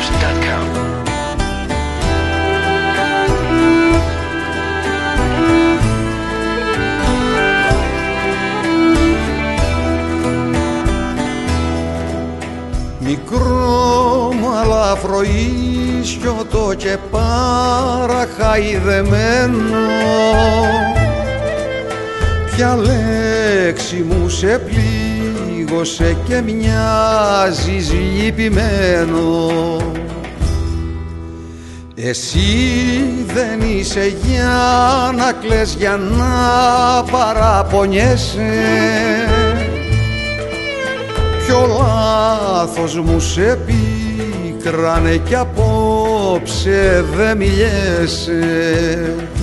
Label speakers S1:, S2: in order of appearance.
S1: Music.com.
S2: Μικρό μαλάφρο ίσιωτο και παραχαϊδεμένο, ποια λέξη μου σε πλήγωσε και μοιάζεις λυπημένο. Εσύ δεν είσαι για να κλαις, για να παραπονιέσαι. Ποιο λάθος μου σε πίκρανε κι απόψε δε μιλιέσαι.